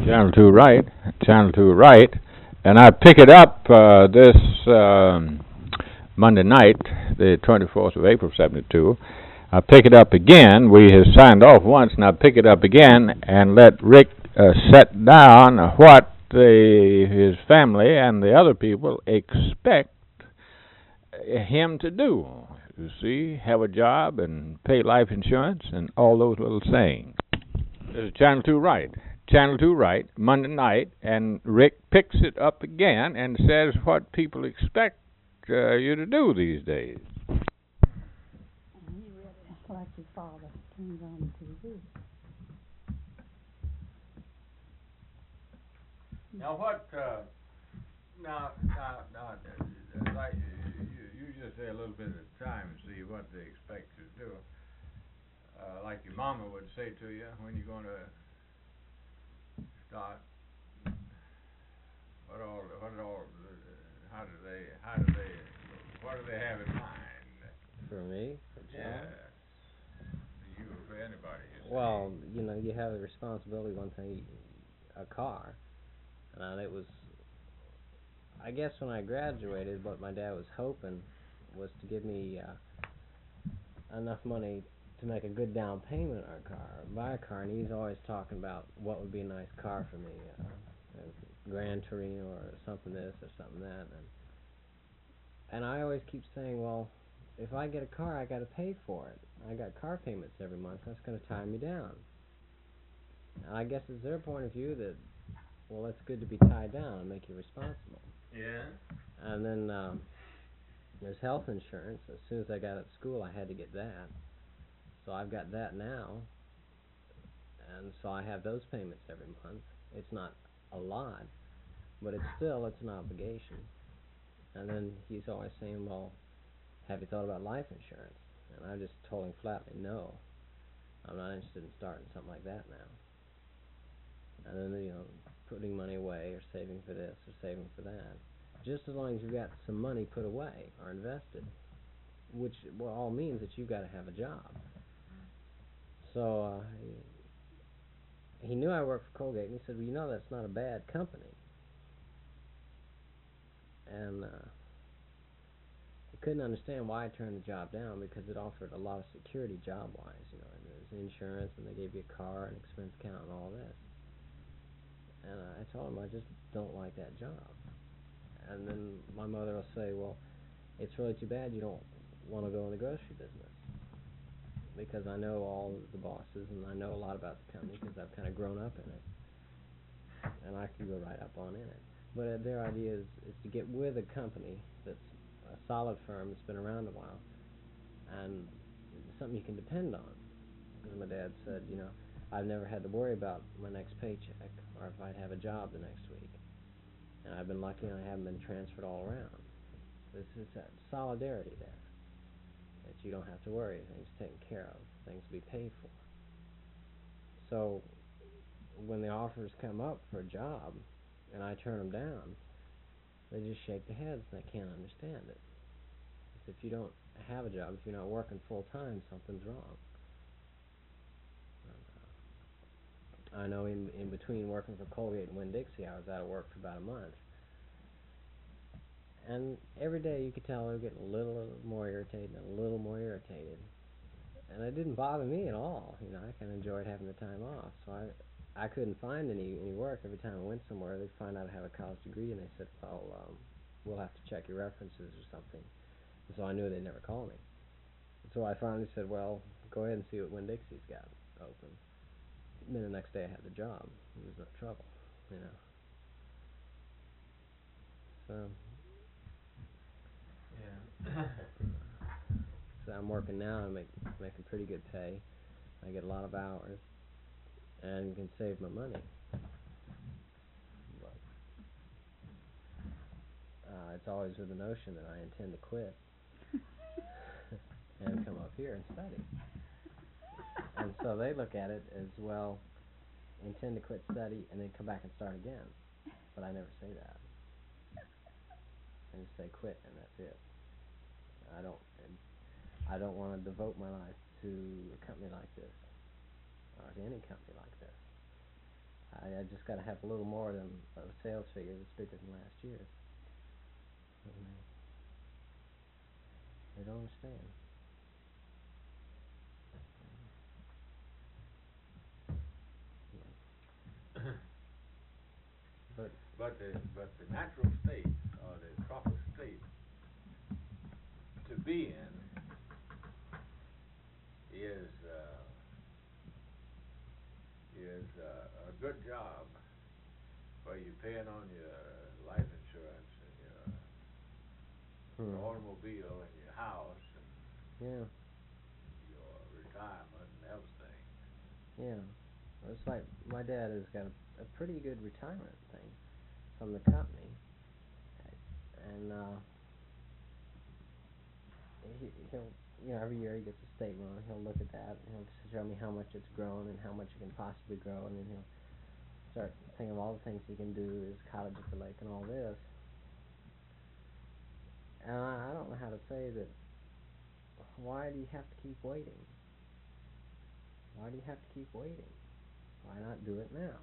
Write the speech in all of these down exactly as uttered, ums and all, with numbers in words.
Channel two right, Channel two right, and I pick it up uh, this um, Monday night, the twenty-fourth of April, seventy-two. I pick it up again. We have signed off once, and I pick it up again and let Rick uh, set down what the, his family and the other people expect him to do. You see, have a job and pay life insurance and all those little sayings. This is Channel two right. Channel two right, Monday night, and Rick picks it up again and says what people expect uh, you to do these days. He read it like his father turns on the T V. Now what, uh, now, now, now, uh, like, you, you just say a little bit at a time and see what they expect you to do. Uh, like your mama would say to you, when you going to start, what all, what all, uh, how do they, how do they, what do they have in mind? For me? For John? Yeah. For you or for anybody. You well, you know, you have the responsibility, one thing, a car. And it was, I guess when I graduated, what my dad was hoping was to give me uh, enough money to make a good down payment on a car, buy a car, and he's always talking about what would be a nice car for me, uh, a Gran Torino or something this or something that, and and I always keep saying, well, if I get a car, I got to pay for it. I got car payments every month. That's going to tie me down. And I guess it's their point of view that, well, it's good to be tied down and make you responsible. Yeah. And then um, there's health insurance. As soon as I got out of school, I had to get that. So I've got that now, and so I have those payments every month. It's not a lot, but it's still, it's an obligation. And then he's always saying, well, have you thought about life insurance? And I just told him flatly, no. I'm not interested in starting something like that now. And then, you know, putting money away or saving for this or saving for that. Just as long as you've got some money put away or invested, which well, all means that you've got to have a job. So uh, he, he knew I worked for Colgate, and he said, well, you know, that's not a bad company. And uh, he couldn't understand why I turned the job down, because it offered a lot of security job-wise. You know, and there's insurance, and they gave you a car and expense account and all this. And uh, I told him I just don't like that job. And then my mother will say, well, it's really too bad you don't want to go in the grocery business, because I know all the bosses and I know a lot about the company because I've kind of grown up in it, and I could go right up on in it. But uh, their idea is, is to get with a company that's a solid firm that's been around a while and something you can depend on. Because my dad said, you know, I've never had to worry about my next paycheck or if I'd have a job the next week. And I've been lucky and I haven't been transferred all around. This is that solidarity there, that you don't have to worry, things taken care of, things to be paid for. So when the offers come up for a job and I turn them down, they just shake their heads and they can't understand it. Because if you don't have a job, if you're not working full time, something's wrong. I know in in between working for Colgate and Winn-Dixie, I was out of work for about a month. And every day you could tell I was getting a little more irritated and a little more irritated. And it didn't bother me at all. You know, I kind of enjoyed having the time off. So I I couldn't find any, any work. Every time I went somewhere, they'd find out I have a college degree, and they said, well, um, we'll have to check your references or something. And so I knew they'd never call me. And so I finally said, well, go ahead and see what Winn-Dixie's got open. And then the next day I had the job. It was no trouble, you know. So, Yeah. so I'm working now and make making pretty good pay. I get a lot of hours and can save my money. But uh, it's always with the notion that I intend to quit and come up here and study. And so they look at it as, well, intend to quit study and then come back and start again. But I never say that. I just say quit, and that's it. I don't I don't want to devote my life to a company like this, or to any company like this. I, I just got to have a little more than a sales figure that's bigger than last year. And, uh, they don't understand. Yeah. But But the but the natural state or the proper state to be in is uh, is uh, a good job where you're paying on your life insurance and your hmm. automobile and your house and yeah, your retirement and everything. yeah. It's like my dad has got a, a pretty good retirement thing from the company, and uh, he, he'll, you know, every year he gets a statement, and he'll look at that, and he'll show me how much it's grown and how much it can possibly grow, and then he'll start thinking of all the things he can do, his cottage at the lake and all this. And I, I don't know how to say that. Why do you have to keep waiting? Why do you have to keep waiting? Why not do it now?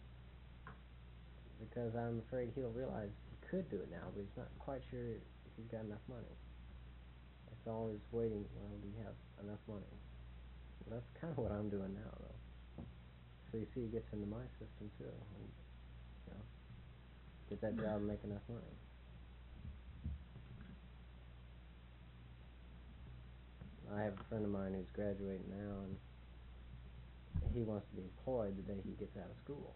Because I'm afraid he'll realize he could do it now, but he's not quite sure if he's got enough money. It's always waiting, well, do you have enough money? Well, that's kind of what I'm doing now, though. So you see, he gets into my system, too. And, you know, get that job and make enough money. I have a friend of mine who's graduating now, and he wants to be employed the day he gets out of school.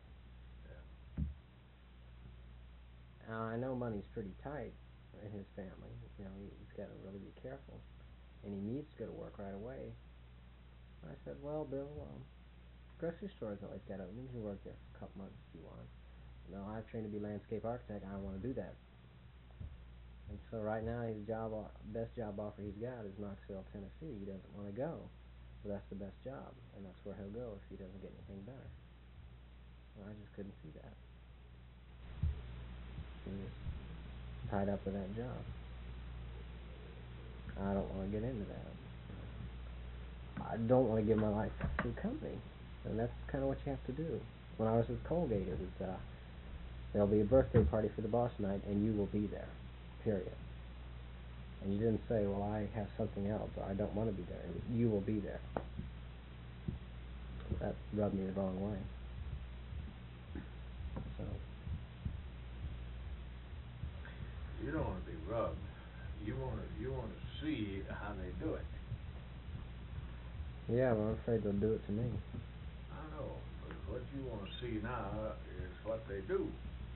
Now, I know money's pretty tight in his family. You know, he, he's got to really be careful. And he needs to go to work right away. I said, well, Bill, um, grocery stores always got open. You can work there for a couple months if you want. No, I've trained to be landscape architect. I don't want to do that. And so right now, his job, best job offer he's got is Knoxville, Tennessee. He doesn't want to go. But that's the best job, and that's where he'll go if he doesn't get anything better. Well, I just couldn't see that. He was tied up with that job. I don't want to get into that. I don't want to give my life to the company, and that's kind of what you have to do. When I was with Colgate, it was uh, there'll be a birthday party for the boss tonight, and you will be there. Period. And you didn't say, well, I have something else, or I don't want to be there. You will be there. That rubbed me the wrong way. So. You don't want to be rubbed. You want to you want to see how they do it. Yeah, well, I'm afraid they'll do it to me. I know, but what you want to see now is what they do.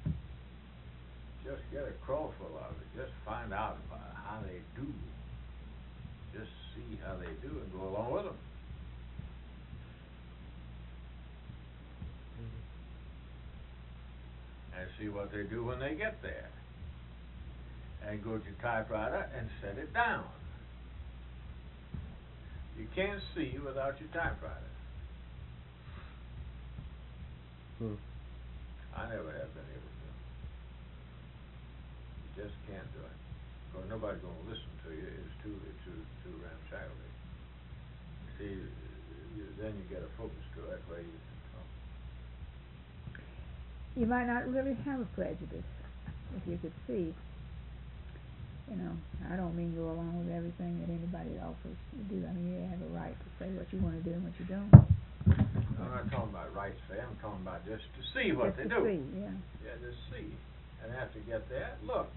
Just get a crowful of it. Just find out about how they do. Just see how they do and go along with them. Mm-hmm. And see what they do when they get there. And go to your typewriter and set it down. You can't see without your typewriter. Hmm. I never have been able to. You just can't do it. Because nobody's going to listen to you. It's too, it's too, too ramshackle. See, you, then you get a focus to it where you can talk. You might not really have a prejudice if you could see. You know, I don't mean go along with everything that anybody offers to do. I mean, you have a right to say what you want to do and what you don't. I'm not talking about rights say. I'm talking about just to see what just they to do. See, yeah. Yeah, just see. And after you get there, look.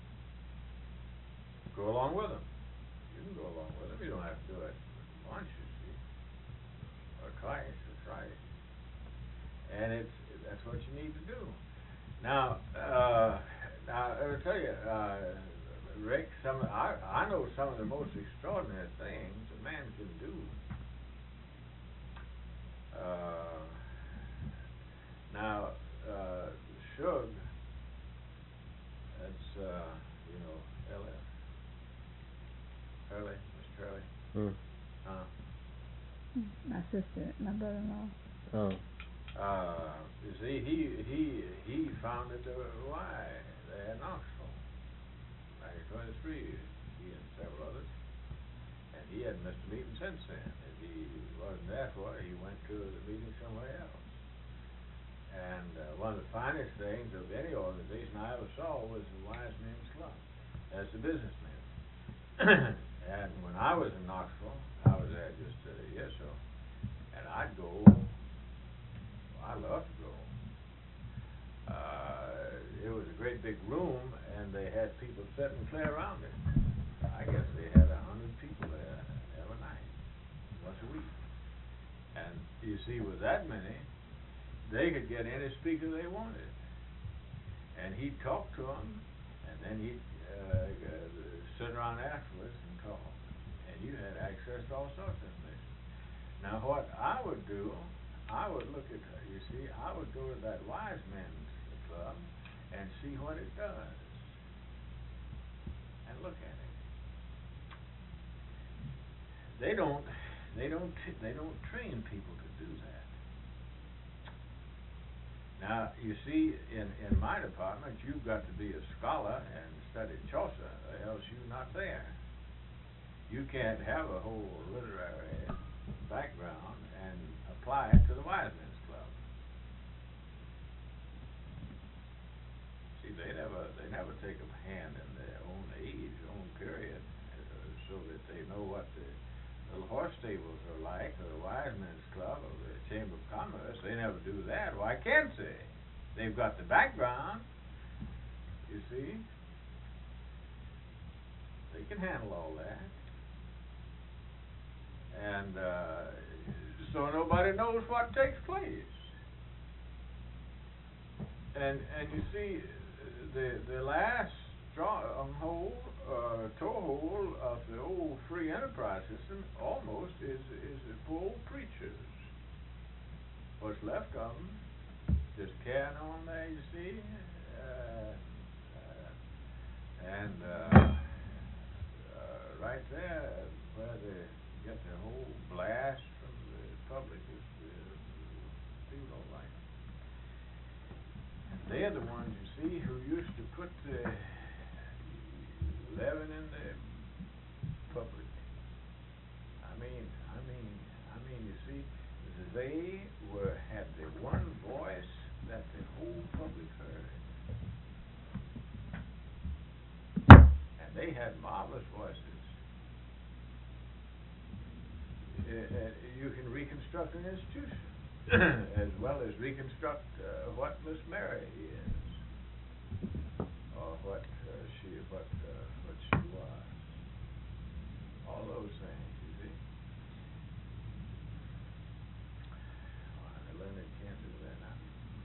Go along with them. You can go along with them. You don't have to do it once, you see. Or twice or thrice. And it's that's what you need to do. Now, uh, now I'll tell you, uh, Rick, some I I know some of the most extraordinary things a man can do. Uh, now, uh, Shug, that's uh, you know, Ellis, Hurley, Mister Hurley. Hmm. Uh, My sister, my brother-in-law. Oh. Uh, you see, he he he founded the Y there in Knoxville back in twenty-three. He and several others, and he hadn't missed a meeting since then. If he wasn't there for it, he went to the meeting somewhere else. one of the finest things of any organization I ever saw was the Wise Men's Club. That's the businessmen. And when I was in Knoxville, I was there just a year or so, and I'd go, well, I love to go. Uh, it was a great big room, and they had people sitting clear around it. I guess they had a hundred people there every night, once a week. And you see, with that many, they could get any speaker they wanted. And he'd talk to them, and then he'd uh, uh, sit around afterwards and talk. And you had access to all sorts of information. Now, what I would do, I would look at, you see, I would go to that Wise Men's Club and see what it does. And look at it. They don't, they don't, they don't train people to do that. Now, you see, in, in my department, you've got to be a scholar and study Chaucer, or else you're not there. You can't have a whole literary background and apply it to the Wise Men's Club. See, they never, they never take a hand in their own age, own period, uh, so that they know what the little horse stables are like, or the Wise Men's Club, or the Chamber of Commerce. They never do that. Why can't they? They've got the background, you see. They can handle all that. And uh, so nobody knows what takes place. And and you see, the the last stronghold, uh, toehold of the old free enterprise system almost is is the poor old preachers. What's left of them, just carrying on there, you see, uh, uh, and uh, uh, right there where they get their whole blast from the public is the people don't like them. And they're the ones, you see, who used to put the leaven in the public. I mean, I mean, I mean, you see, they were had the one voice that the whole public heard, and they had marvelous voices. Uh, uh, you can reconstruct an institution as well as reconstruct uh, what Miss Mary is, or what uh, she what uh, what she was. All those things, you see. Well, Leonard can't do that now.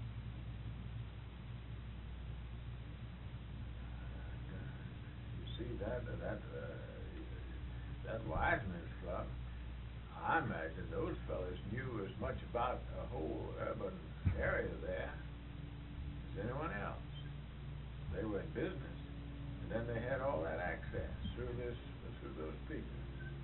And, uh, you see that uh, that uh, that Wise Men's Club. I imagine those fellas knew as much about a whole urban area there as anyone else. They were in business, and then they had all that access through this through those people.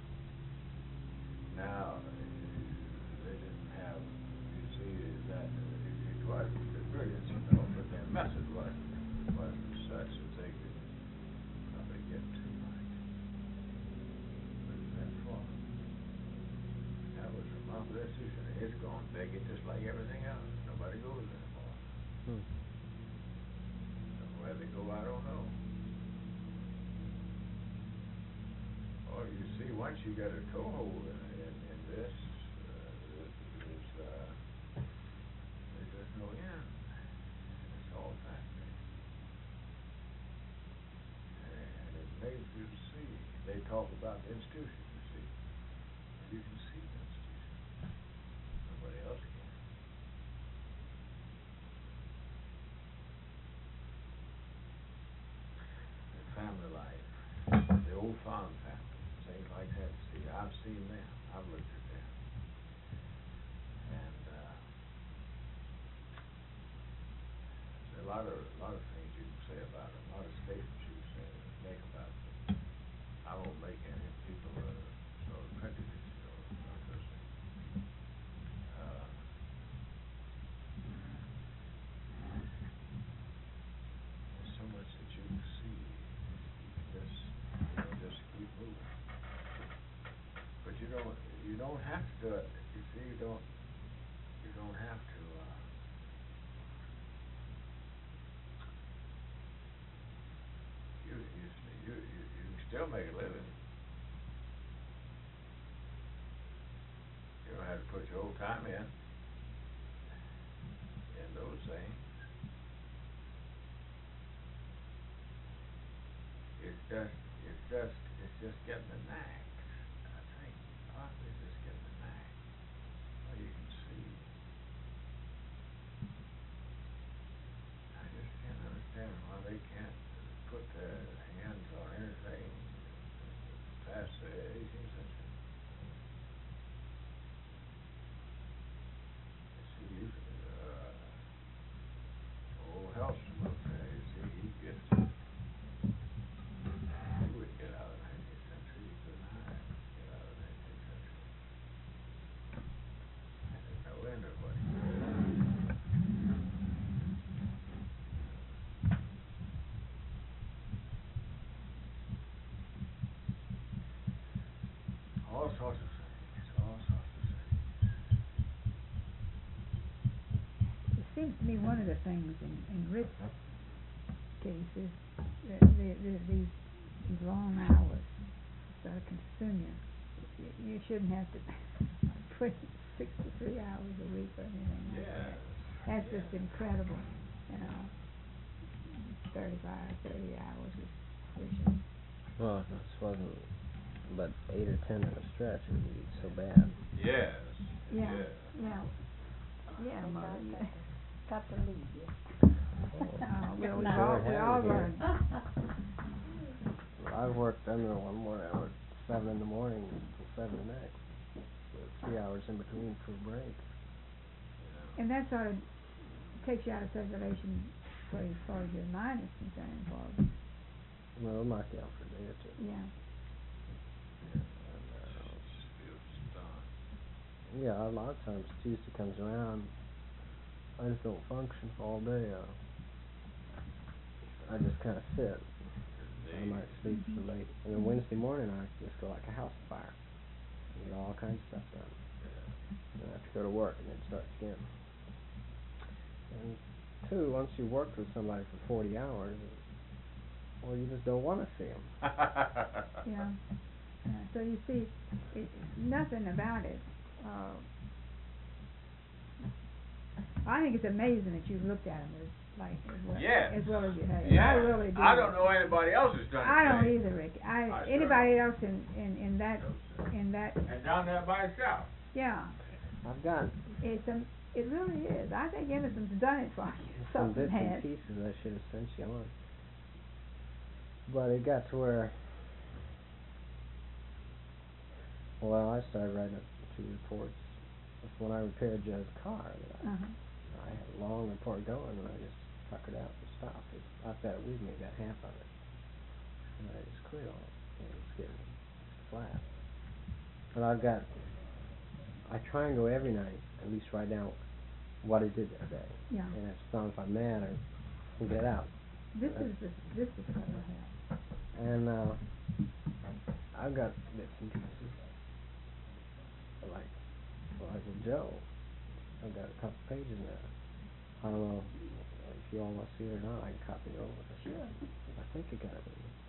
Now they didn't have, you see, that it wasn't the brilliance, you know, but their method wasn't wasn't such that they could probably get too much. What is that for? That was a marvelous institution. It's gone begging just like everything else. Nobody goes anymore. Hmm. Where they go, I don't know. Or you see, once you get a toehold in, in, in this, uh, this, this uh, there's just no end. It's all fascinating. And it makes you see. They talk about institutions, you see. You can see the institution. Nobody else can. The family life. The old farm family. Things like that. See, I've seen them. I've looked at them. And uh, there's a lot of a lot of things you can say about them. A lot of statements you can say make about them. I won't make any people uh, sort of prejudice. You don't have to do it. You see, you don't. You don't have to. Uh, I'm in. In those things. It's just, it's just, it's just getting the knack. I think, partly it's just getting the knack. Well, you can see. I just can't understand why they can't put their hands on anything past the eighteenth century. You see, uh, old Hellstrom up there, you see, he gets it. He wouldn't get out of the nineteenth century, he couldn't hide, get out of the nineteenth century. And there's no end of what he did. All sorts of things, all sorts of things. It seems to me one of the things in, in Rick's case is that the, the, these, these long hours sort of consume you. You, you shouldn't have to put sixty-three hours a week or anything like Yeah. that. That's Yeah. just incredible, you know. thirty-five, thirty hours is sufficient. Well, if this wasn't but eight or ten in a stretch, it would be so bad. Yes. Yeah, Yes. yeah, yeah, Mother. you- Got to leave you. Uh, well, we've Good all, night. we all Here. learned. I worked, I remember one morning, I worked seven in the morning till seven the next. With three hours in between for a break. And that sort of takes you out of circulation for as far as your mind is concerned, Bob. Well, it'll knock you out for a day or two. Yeah. And, uh, Just feels stunned. yeah, a lot of times Tuesday comes around, I just don't function all day. Uh, I just kind of sit. I might sleep Mhm. for late. And then Wednesday morning I just go like a house fire. And get all kinds of stuff done. And I have to go to work and then start again. And two, once you worked with somebody for forty hours, well, you just don't want to see them. Yeah. Yeah. So you see, it, nothing about it. Uh, I think it's amazing that you've looked at them as like as well, Yes. as well as you have. Yeah. I really do. I don't know anybody else who's done it. I don't today. either, Rick. I, I sure anybody don't. else in, in, in that in that And down there by itself. yeah. I've got It's um, it really is. I think Innocent's done it for you. some Something bits and has. pieces I should have sent you on. But it got to where, well, I started writing up two reports. That's when I repaired Joe's car. That I, Uh-huh. I had a long report going, and I just tuckered out and stopped it. I've got it with me, got half of it. And I just quit on it. And it's getting flat. But I've got, I try and go every night, at least write down what I did that day. Yeah. And if it's not, if I'm mad, I can get out. This That's- is the, this is what will help. And uh, I've got bits and pieces, like, like with Joe. I've got a couple pages in there. I don't know if you all want to see it or not. I can copy it over. Sure. I think I got it with me.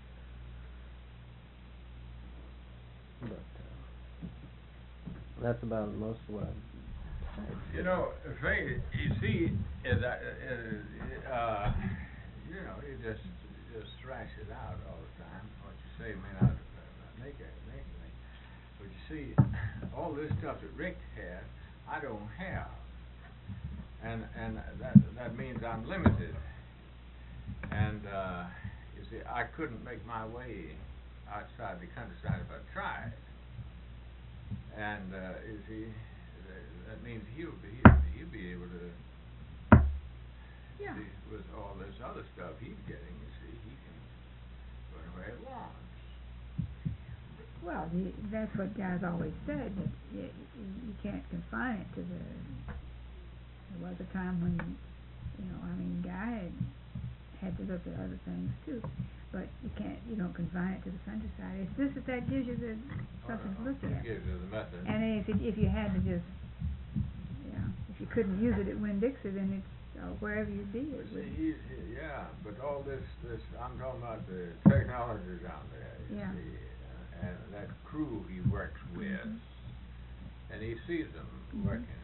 But uh, that's about most of what I've typed. You know, Frank, you see, is that, uh, uh, you know, you just just thrash it out all the time. What you say may not uh, make it, make anything. But you see, all this stuff that Rick had, I don't have, and and that that means I'm limited. And uh, you see, I couldn't make my way outside the countryside if I tried. And uh, you see, that, that means he'll be he'll be able to. Yeah. See, with all this other stuff he's getting, you see, he can go anywhere he wants. Well, you, that's what guys always said, that you, you can't confine it to the, there was a time when, you know, I mean, Guy had, had to look at other things too, but you can't, you don't confine it to the countryside. It's just that that gives you the, something to look at. Gives you the method. And then if it, if you had to just, you know, if you couldn't use it at Winn-Dixie, then it's, uh, wherever you be, it See, would, he's, he, yeah, but all this, this, I'm talking about the technology down there, you Yeah. see, uh, and that crew he works with, Mhm. and he sees them Mhm. working.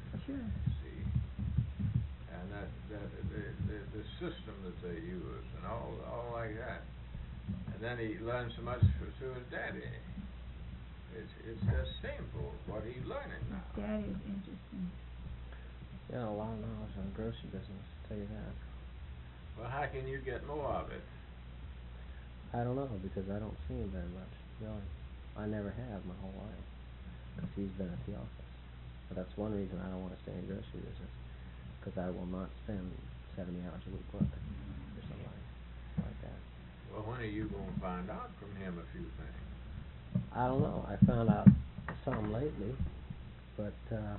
Sure. See, and that, that the, the the system that they use and all all like that, and then he learned so much for, through his daddy. It's it's just shameful what he's learning now. That is interesting. Yeah, a lot of knowledge on the grocery business, I'll tell you that. Well, how can you get more of it? I don't know, because I don't see him very much, really. I never have my whole life, because he's been at the office. But that's one reason I don't want to stay in grocery business, because I will not spend seventy hours a week working for somebody like that. Well, when are you going to find out from him a few things? I don't know. I found out some lately, but uh,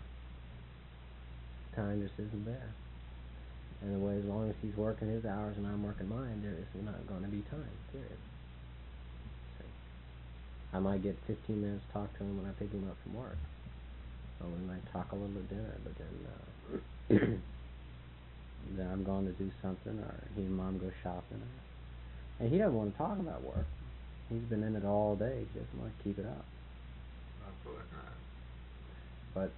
time just isn't there. And the way, as long as he's working his hours and I'm working mine, there is not going to be time, period. So I might get fifteen minutes to talk to him when I pick him up from work. Or we might talk a little at dinner, but then uh, then I'm going to do something, or he and Mom go shopping. Or, and he doesn't want to talk about work. He's been in it all day. He doesn't want to keep it up. Of course not. But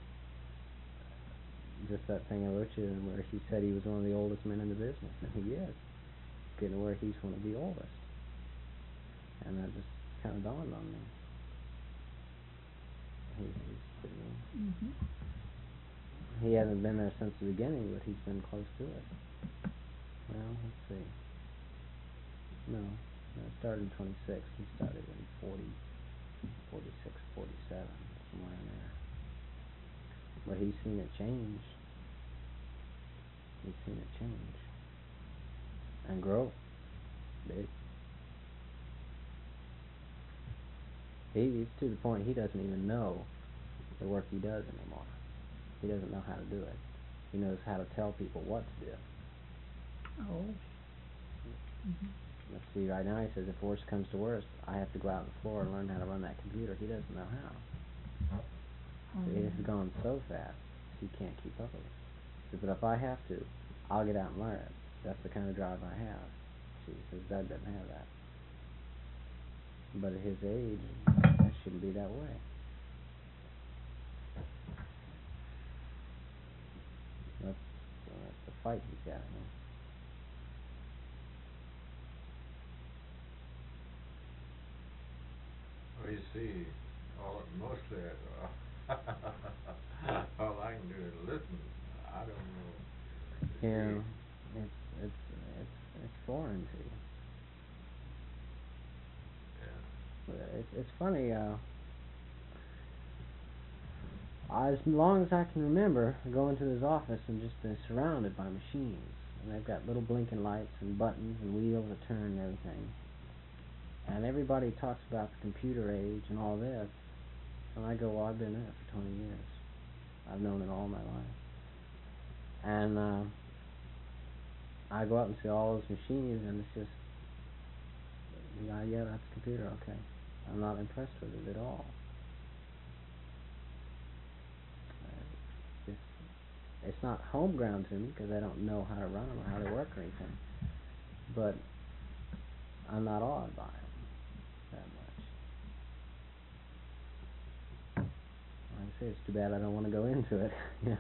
just that thing I wrote you where he said he was one of the oldest men in the business, and he is. Getting where he's one of the oldest. And that just kind of dawned on me. He, he's been, Mm-hmm. he hasn't been there since the beginning, but he's been close to it. Well, let's see. No, no it started in twenty-six. He started in forty, forty-six, forty-seven, somewhere in there. But he's seen it change. He's seen it change. And grow. Big. He, he's to the point he doesn't even know the work he does anymore. He doesn't know how to do it. He knows how to tell people what to do. Oh. Mm-hmm. Let's see, right now he says if worse comes to worse, I have to go out on the floor and learn how to run that computer. He doesn't know how. Oh, It has gone so fast, he can't keep up with it. He says, but if I have to, I'll get out and learn it. That's the kind of drive I have. She says, Dad doesn't have that. But at his age, that shouldn't be that way. That's, uh, that's the fight he's got, you know. Well, you see, all mostly, uh, all I can do is listen. I don't know. Yeah, it's it's it's it's foreign to you. Yeah. It's it's funny. Uh, as long as I can remember, going to his office and just been surrounded by machines, and they've got little blinking lights and buttons and wheels that turn and everything. And everybody talks about the computer age and all this, and I go, well, I've been in it for twenty years. I've known it all my life. And uh, I go out and see all those machines, and it's just, yeah, yeah, that's a computer, okay. I'm not impressed with it at all. It's, it's not home ground to me, because I don't know how to run them or how they work or anything. But I'm not awed by them that much. Like I say, it's too bad I don't want to go into it. You know,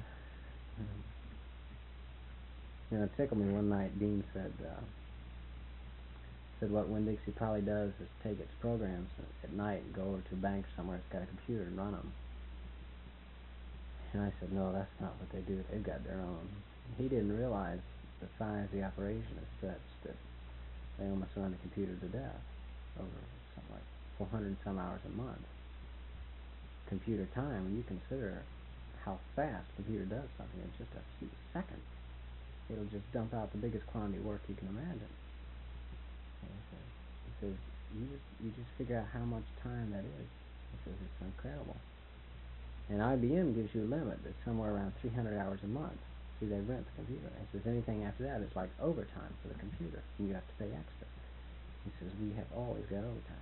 you know, it tickled me one night. Dean said, uh, said what Winn-Dixie probably does is take its programs at night and go over to a bank somewhere that's got a computer and run them. And I said, no, that's not what they do. They've got their own. He didn't realize the size of the operation is such that they almost run the computer to death over something like four hundred some hours a month. Computer time, when you consider how fast a computer does something in just a few seconds, it'll just dump out the biggest quantity of work you can imagine. And he says, he says you just you just figure out how much time that is. He says it's incredible. And I B M gives you a limit that's somewhere around three hundred hours a month. See, they rent the computer. He says anything after that is like overtime for the computer, and you have to pay extra. He says we have always got overtime.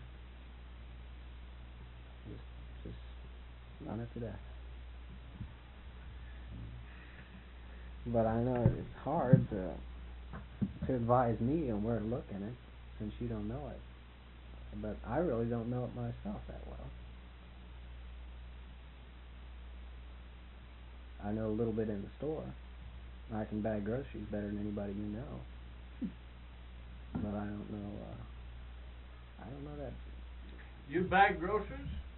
Just, just run it to death. But I know it's hard to to advise me on where to look in it, since you don't know it. But I really don't know it myself that well. I know a little bit in the store. I can bag groceries better than anybody you know. But I don't know, uh, I don't know that. You bag groceries?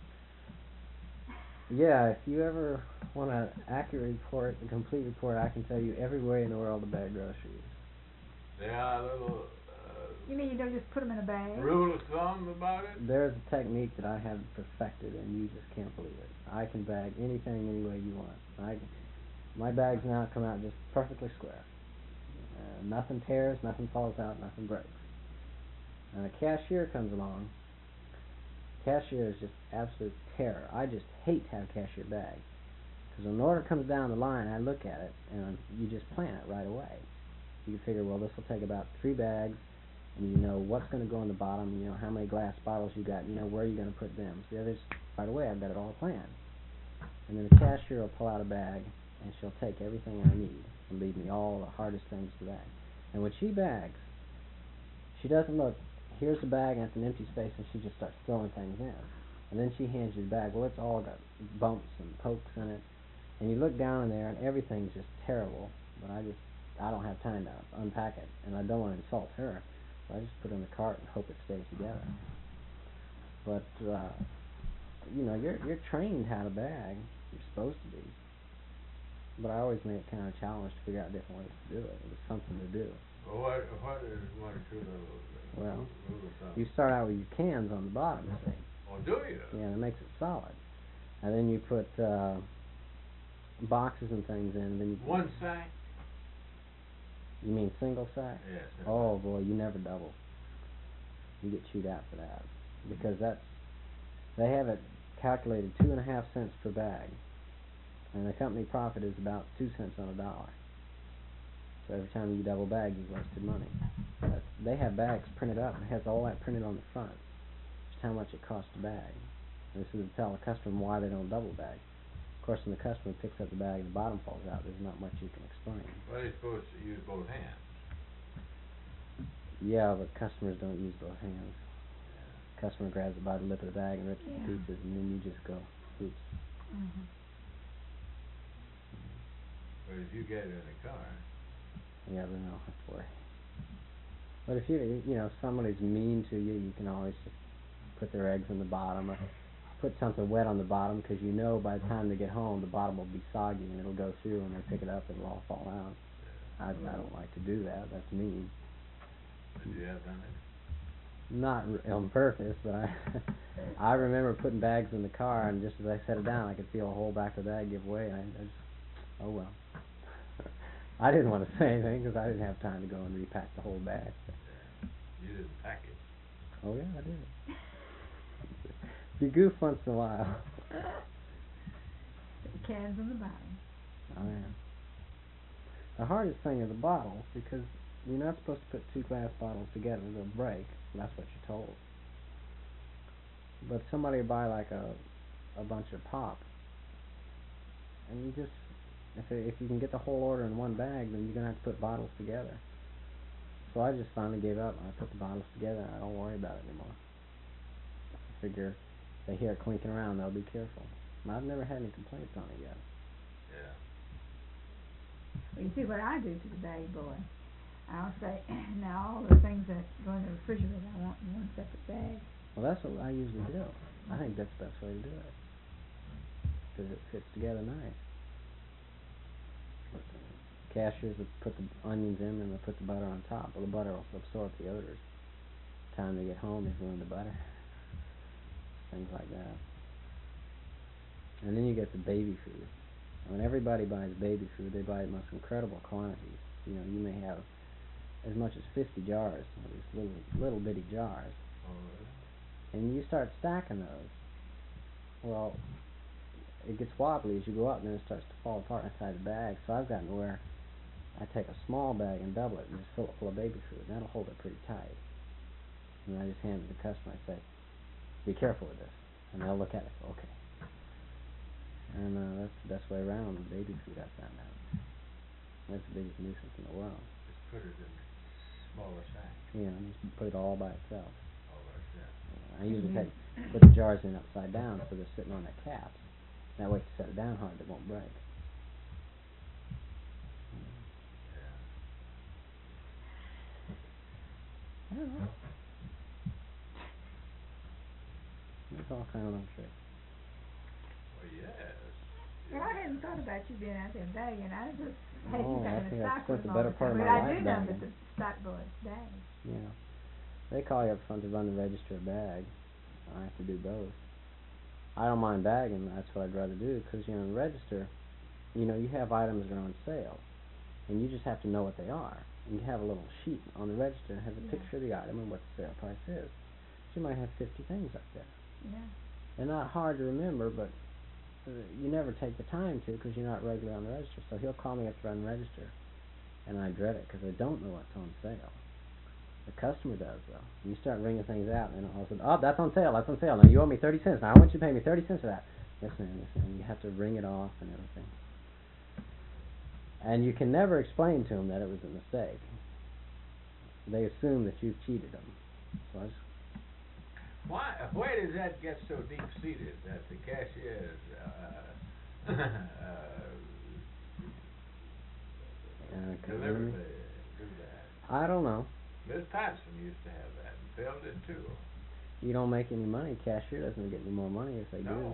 Yeah, if you ever want an accurate report, a complete report, I can tell you every way in the world to bag groceries. There are little, uh, You mean you don't just put them in a bag? rule of thumb about it? There's a technique that I have perfected, and you just can't believe it. I can bag anything any way you want. I, my bags now come out just perfectly square. Uh, nothing tears, nothing falls out, nothing breaks. And a cashier comes along. Cashier is just absolute terror. I just hate to have cashier bags. Because when an order comes down the line, I look at it, and you just plan it right away. You can figure, well, this will take about three bags, and you know what's going to go in the bottom, you know how many glass bottles you got, you know where you're going to put them. So the others, right away, I've got it all planned. And then the cashier will pull out a bag, and she'll take everything I need and leave me all the hardest things to bag. And when she bags, she doesn't look, here's the bag, and it's an empty space, and she just starts throwing things in. And then she hands you the bag. Well, it's all got bumps and pokes in it. And you look down in there, and everything's just terrible. But I just, I don't have time to unpack it, and I don't want to insult her. So I just put it in the cart and hope it stays together. But, uh, you know, you're you're trained how to bag. You're supposed to be. But I always made it kind of a challenge to figure out different ways to do it. It was something to do. Well, what, what is one or two little, uh, Well, rule of thumb? You start out with your cans on the bottom, you see. Oh, do you? Yeah, that makes it solid. And then you put uh, boxes and things in. And then you put, One sack? You mean single sack? Yes. Oh boy, you never double. You get chewed out for that because that's they have it calculated two and a half cents per bag, and the company profit is about two cents on a dollar. So every time you double bag, you've wasted money. But they have bags printed up. It has all that printed on the front. Just how much it costs to bag. And this is to tell the customer why they don't double bag. Of course, when the customer picks up the bag and the bottom falls out, there's not much you can explain. Well, you're supposed to use both hands. Yeah, but customers don't use both hands. Customer grabs it by the lip of the bag and rips it Yeah. to pieces, and then you just go, oops. Mm-hmm. But if you get it in the car, Yeah, then I don't have to worry. But if you, you know, if somebody's mean to you, you can always just put their eggs in the bottom, or put something wet on the bottom, because you know by the time they get home, the bottom will be soggy, and it'll go through, and they pick it up, it'll all fall out. I, I don't like to do that. That's mean. did you have done it? Not r- on purpose, but I I remember putting bags in the car, and just as I set it down, I could feel a whole back of the bag give way. And I, I just, oh well. I didn't want to say anything because I didn't have time to go and repack the whole bag. Yeah. You didn't pack it. Oh yeah, I did. You goof once in a while. The cans on the bottom. Oh yeah. The hardest thing are the bottles, because you're not supposed to put two glass bottles together; they'll break. That's what you're told. But somebody will buy like a a bunch of pop, and you just if it, if you can get the whole order in one bag, then you're gonna have to put bottles together. So I just finally gave up, and I put the bottles together, and I don't worry about it anymore. I figure if they hear it clinking around, they'll be careful. And I've never had any complaints on it yet. Yeah. Well, you see what I do to the bag boy. I'll say, now all the things that go in the refrigerator, I want in one separate bag. Well, that's what I usually do. I think that's the best way to do it, because it fits together nice. Cashiers would put the onions in, and they'll put the butter on top. Well, the butter will absorb the odors. By the time they get home, they've ruined the butter. Things like that. And then you get the baby food. When everybody buys baby food, they buy the most incredible quantities. You know, you may have as much as fifty jars of these little little bitty jars. Oh, really? And you start stacking those. Well, it gets wobbly as you go up, and then it starts to fall apart inside the bag. So I've gotten to where I take a small bag and double it and just fill it full of baby food, and that'll hold it pretty tight. And I just hand it to the customer and say, be careful with this. And they'll look at it and go, okay. And uh, that's the best way around with baby food, I found out. That's the biggest nuisance in the world. Just put it in smaller sacks. Yeah, and just put it all by itself. All by itself. I usually Mhm. take put the jars in upside down so they're sitting on their caps. That way, if you set it down hard, they won't break. all kind of little tricks. Well, yes. Well, I hadn't thought about you being out there bagging. I just had Oh, you I kind of think a I stock spent room the all better the part time. of But my I do life know that bagging. the stock boys bag. Yeah. They call you up front to run the register a bag. I have to do both. I don't mind bagging. That's what I'd rather do because, you know, in the register, you know, you have items that are on sale, and you just have to know what they are. And you have a little sheet on the register that has a Yeah. picture of the item and what the sale price is. So you might have fifty things up there. Yeah. They're not hard to remember, but uh, you never take the time to because you're not regular on the register. So he'll call me up to run the register, and I dread it because I don't know what's on sale. The customer does, though. You start ringing things out, and all of a sudden, oh, that's on sale, that's on sale. Now you owe me thirty cents. Now I want you to pay me thirty cents for that. Yes, ma'am, yes, ma'am. You have to ring it off and everything. And you can never explain to them that it was a mistake. They assume that you've cheated them. So I just, Why? Where does that get so deep seated that the cashiers uh, uh, uh, deliberately do that? I don't know. Miss Patterson used to have that, and Phil did too. You don't make any money. Cashier doesn't get any more money if they No.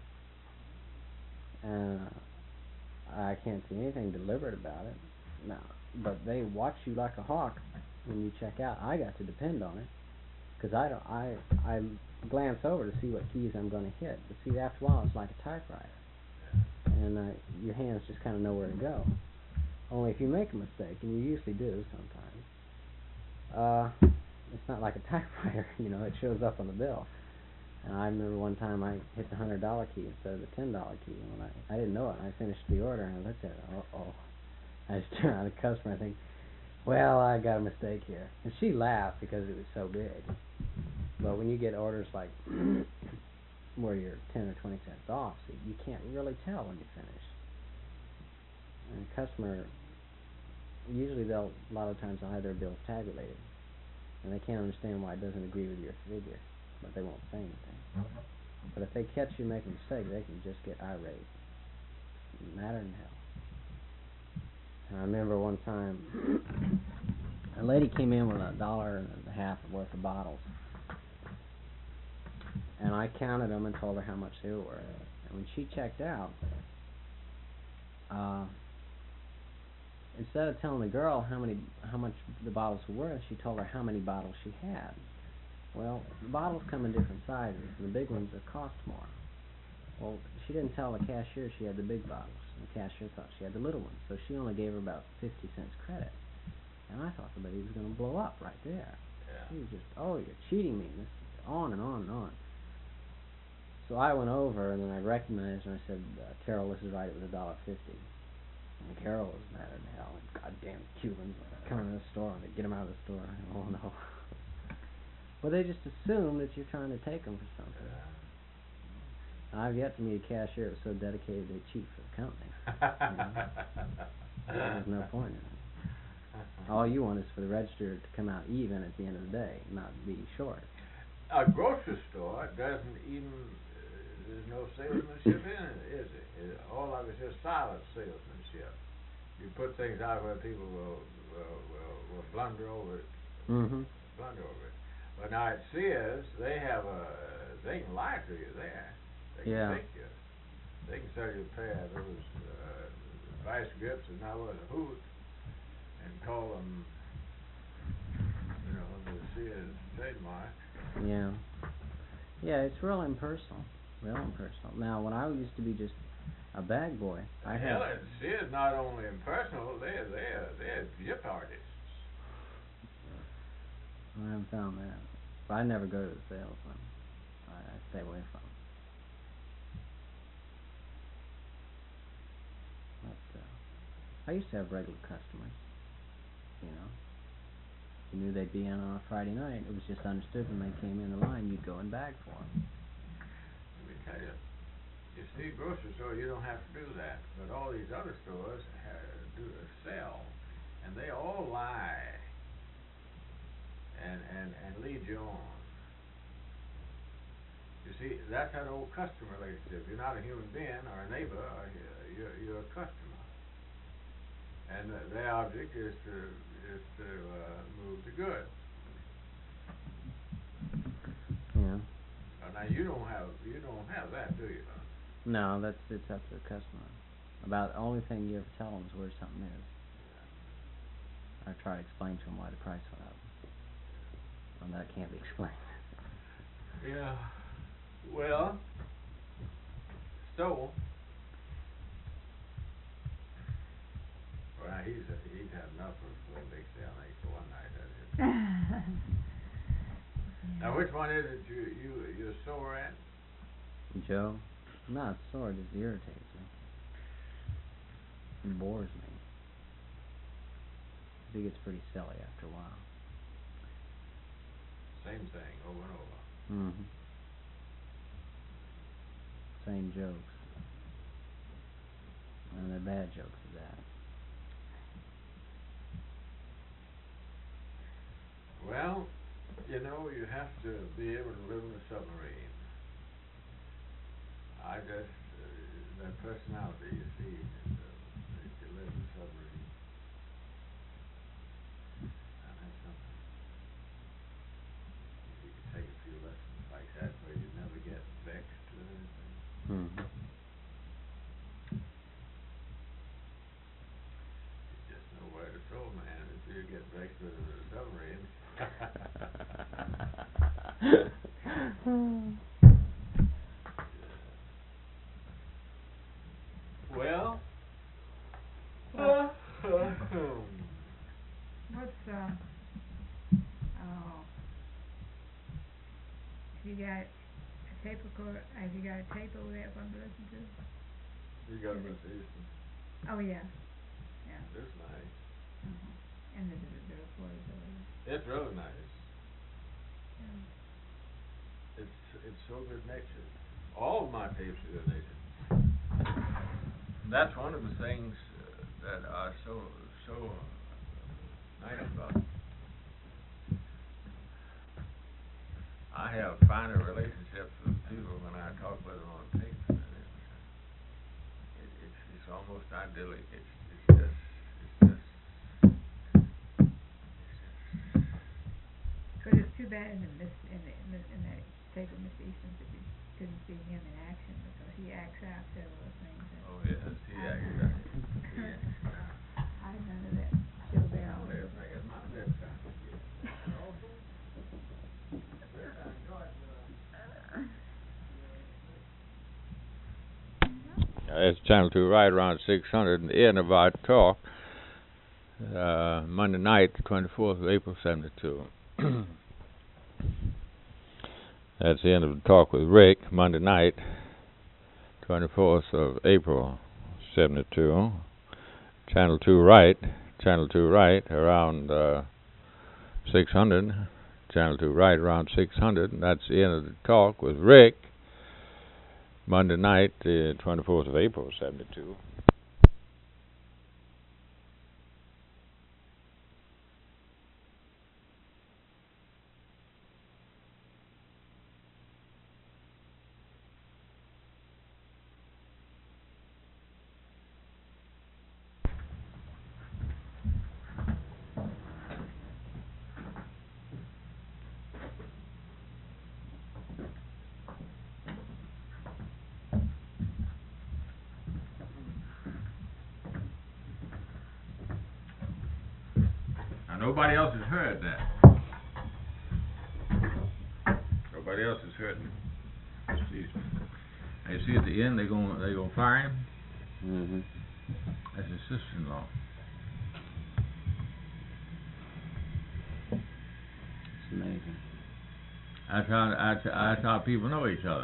do. And uh, I can't see anything deliberate about it. No, but they watch you like a hawk when you check out. I got to depend on it because I don't. I I glance over to see what keys I'm going to hit. But see, after a while, it's like a typewriter, Yeah. and uh, your hands just kind of know where to go. Only if you make a mistake, and you usually do sometimes. Uh, it's not like a typewriter, you know. It shows up on the bill. And I remember one time I hit the hundred dollar key instead of the ten dollar key. And when I I didn't know it, and I finished the order, and I looked at it. Oh, oh. I just turned on the customer. I think, well, I got a mistake here. And she laughed because it was so big. But when you get orders like where you're ten or twenty cents off, so you can't really tell when you finish. And the customer, usually they'll, a lot of times they'll have their bills tabulated, and they can't understand why it doesn't agree with your figure, but they won't say anything. But if they catch you making a mistake, they can just get irate. Madder than hell. And I remember one time, a lady came in with a dollar and a half worth of bottles, and I counted them and told her how much they were worth. And when she checked out, uh, instead of telling the girl how many, how much the bottles were worth, she told her how many bottles she had. Well, the bottles come in different sizes, and the big ones are cost more. Well, she didn't tell the cashier she had the big bottles. The cashier thought she had the little ones, so she only gave her about fifty cents credit. And I thought the lady was going to blow up right there. Yeah. She was just, oh, you're cheating me, and this on and on and on. So I went over, and then I recognized her, and I said, uh, Carol, this is right, it was a dollar fifty. And Carol was mad as hell, and goddamn Cubans coming to the store, and they get them out of the store. Oh, no. Well, they just assume that you're trying to take them for something. Yeah. I've yet to meet a cashier that was so dedicated they cheat for the company. You know? There's no point in it. All you want is for the register to come out even at the end of the day, not be short. A grocery store doesn't even, uh, there's no salesmanship in it, is it? it? All of it's just silent salesmanship. You put things out where people will will, will, will blunder over it. Mm-hmm. Blunder over it. But now at Sears, they have a, they can lie to you there. They can Yeah. fake you. They can sell you a pair of those uh, vice grips and now what, a hoot, and call them, you know, the Sears trademark. Yeah. Yeah, it's real impersonal. Real impersonal. Now, when I used to be just a bag boy, I had... Hell, and Sears not only impersonal, they're, they're, they're gift artists. I haven't found that. But I never go to the sales one. I, I stay away from them. But, uh, I used to have regular customers, you know. You knew they'd be in on a Friday night. It was just understood when they came in the line, you'd go and bag for them. Let me tell you, you see, grocery store, you don't have to do that. But all these other stores have, do sell, and they all lie and, and, and lead you on. You see, that's that old customer relationship. You're not a human being or a neighbor, or you're, you're a customer. And uh, their object is to is to uh, move the good. Yeah. Uh, now, you don't have, you don't have that, do you? No, that's, it's up to the customer. About the only thing you ever tell them is where something is. I try to explain to them why the price went up. Well, that can't be explained. Yeah. Well, so, well, he's, he's had enough of the big sale night for one night, that is. Now, which one is it you, you, you're sore at? Joe? I'm not sore, it just irritates me. It bores me. He gets pretty silly after a while. Same thing, over and over. Mm-hmm. Same jokes. And they're bad jokes at that. Well, you know, you have to be able to live in a submarine. I just, uh, that personality, you see, is, uh, if you live in a submarine, and that's something. If you could take a few lessons like that, where you never get vexed with anything. Mm-hmm. You just know where to throw, man, if you get vexed with a submarine. Well, uh, What's, um, oh, have you got a tape recorder, have you got a tape over there for them to listen to? you got Miss Easton. Oh, yeah, yeah, It's nice. uh-huh, and the, the, the recorder's over there. It's really nice. Yeah. It's it's so good natured. All of my tapes are good natured. That's one of the things uh, that are so so nice about it. I have finer relationships with people when I talk with them on tape. Than it, it, it's it's almost idyllic. It's it's just it's just. But it's too bad in the miss, in the, in the, in the tape of Mister Easton's that you couldn't see him in action, because he acts out several things that. Oh yes, he acts out. He acts out. I had none of that show there on. Everything is my bedtime. Uh, It's Channel two right around six hundred, and the end of our talk, uh, Monday night, the twenty-fourth of April, seventy-two. That's the end of the talk with Rick, Monday night, twenty-fourth of April, seventy-two. Channel two right, Channel two right, around uh, six hundred. Channel two right, around six hundred. And that's the end of the talk with Rick, Monday night, the twenty-fourth of April, seventy-two. Now, nobody else has heard that. Nobody else has heard it. See, you see at the end they gonna they gonna fire him. Mm-hmm. That's his sister-in-law. It's amazing. That's how that's, that's how people know each other.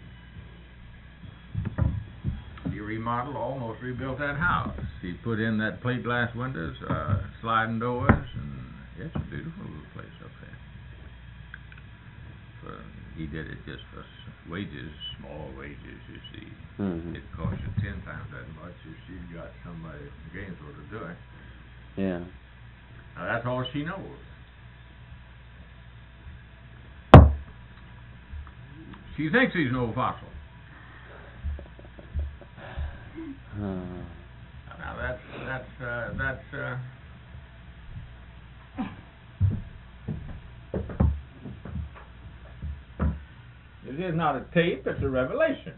He remodeled, almost rebuilt that house. He put in that plate glass windows, uh, sliding doors, and it's a beautiful little place up there. But he did it just for s- wages, small wages, you see. Mm-hmm. It cost you ten times that much if she got somebody from Gainesville to do it. Yeah. Now that's all she knows. She thinks he's an old fossil. Uh, Now that's that's uh, that's uh, it is not a tape, it's a revelation.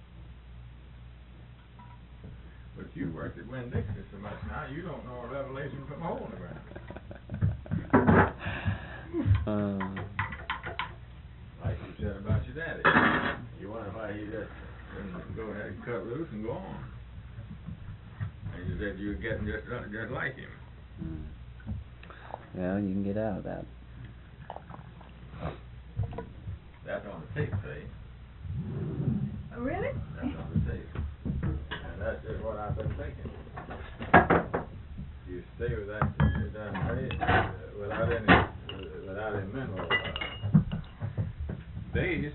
But you worked at Winn-Dixie so much now, you don't know a revelation from a hole in the ground. Um, Like you said about your daddy. You wonder why he just didn't go ahead and cut loose and go on. And you said you were getting just, just like him. mm. Well, you can get out of that. That's on the tape, see? Oh, really? That's on the tape. And that's just what I've been thinking. You stay with that, with that uh, without any, uh, without any mineral uh, base,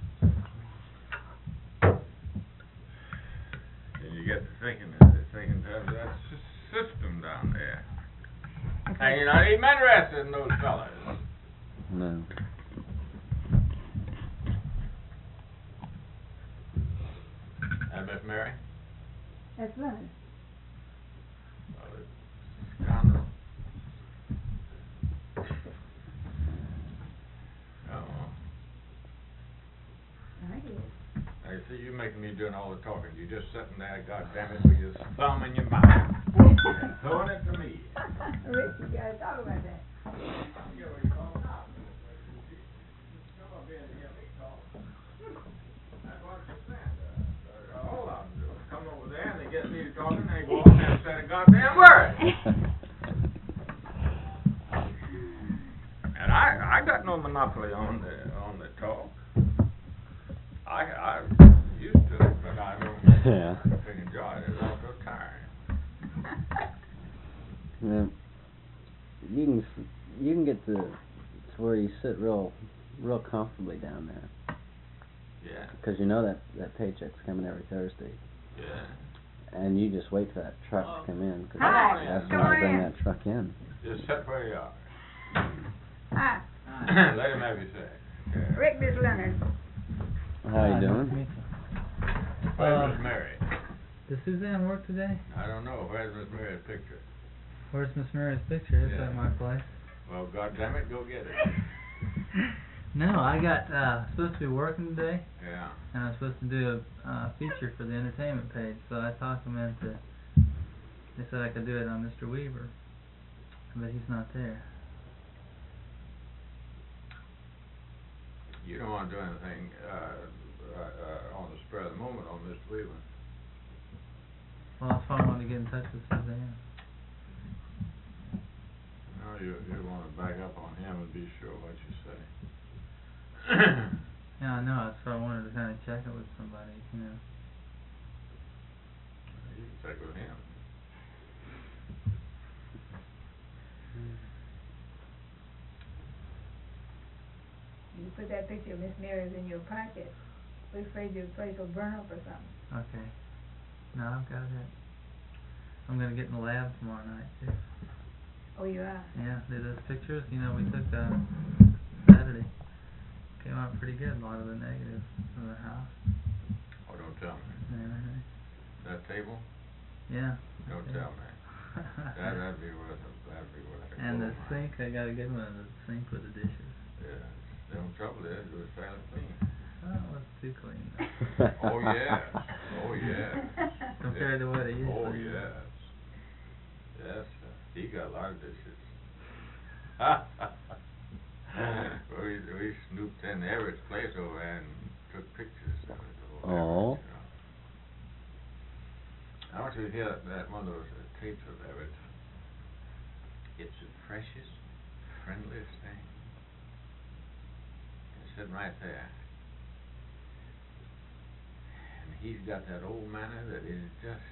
and you get to thinking, uh, thinking of that s- system down there. And you're not even interested in those fellas. No. And Miss Mary? That's Leonard. Well, it's scoundrel. Oh. I did. I see you making me doing all the talking. You just sitting there, goddammit, with your thumb in your mouth and throwing it to me. Rick, you gotta talk about that. I don't get what you call it now. Come up here and hear me talk. That's what I'm saying. Uh, uh, all of them do. Come over there and they get me to talking and they go off and say a goddamn word. And I, I got no monopoly on the on the talk. I I used to, but I don't Yeah. enjoy it. It's also tiring. Yeah. You can s- you can get to, to where you sit real real comfortably down there, Yeah, because you know that that paycheck's coming every Thursday, yeah. and you just wait for that truck to come in, because Hi, that's come when I on bring in. that truck in. Just sit where you are. Hi, Let him have his say. Yeah. Rick, this Leonard. How you doing? Where's Uh, Miss Mary? Does Suzanne work today? I don't know. Where's Miss Mary's picture? Where's Miss Mary's picture? It's Yeah. at my place. Well, goddamn it, go get it. No, I got uh supposed to be working today, Yeah. and I'm supposed to do a uh, feature for the entertainment page. So I talked them into. They said I could do it on Mister Weaver, but he's not there. You don't want to do anything uh, uh, uh, on the spur of the moment on Mister Weaver. Well, that's why I wanted to get in touch with Suzanne. No, you you want to back up on him and be sure what you say. Yeah, I know. That's why I wanted to kind of check it with somebody, you know. You can check with him. You put that picture of Miss Mary's in your pocket. We're afraid your place will burn up or something. Okay. No, I've got it. I'm gonna get in the lab tomorrow night too. Oh, you are? Yeah, do those pictures. You know, we took uh, Saturday. Came out pretty good. A lot of the negatives of the house Oh, don't tell me. and everything. That table? Yeah. Don't okay. tell me. That that'd be worth it. That'd be worth it. And the gold mine. sink, I got a good one. The sink with the dishes. Yeah. The only trouble is it was fairly clean. Oh, it was too clean. Oh yes. Oh yes. Compared to what it used Oh to be. yes. Yes, sir. He got a lot of dishes. we we snooped in Everett's place over there and took pictures of it. over there, Oh. you know. I want you to hear that one of those uh, tapes of Everett. It's the freshest, friendliest thing. It's sitting right there. And he's got that old manner that is just,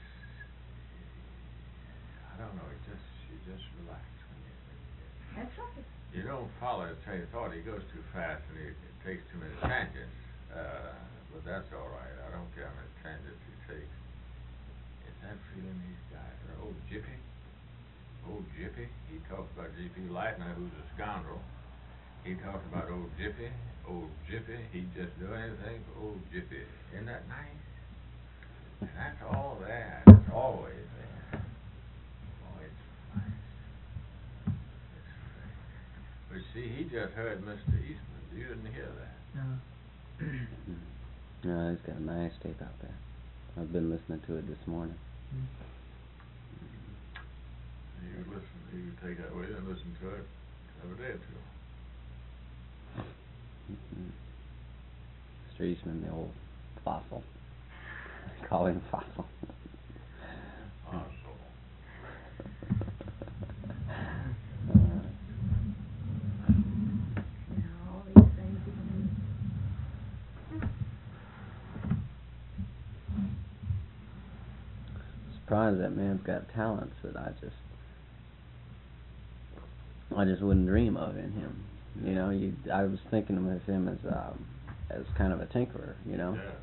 I don't know, it just, you just relax when you, when you get it. That's right. You don't follow his train of thought. He goes too fast and he, it takes too many tangents. Uh, but that's all right. I don't care how many tangents he takes. It's that feeling he's got. Uh, old Jippy, old Jippy. He talks about G P Lightner, who's a scoundrel. He talks about old Jippy, old Jippy. He'd just do anything for old Jippy. Isn't that nice? And that's all there. It's always there. Oh, it's nice. But see, he just heard Mister Eastman. You didn't hear that. No. No, he's got a nice tape out there. I've been listening to it this morning. You could listen, you could take that with you and listen to it every day or two. Mm-hmm. Mister Eastman, the old fossil. I call him fossil. Fossil. You know, all these things you can do. Surprised that man's got talents that I just, I just wouldn't dream of in him. You know, you, I was thinking of him as, um, as kind of a tinkerer. You know. Yeah.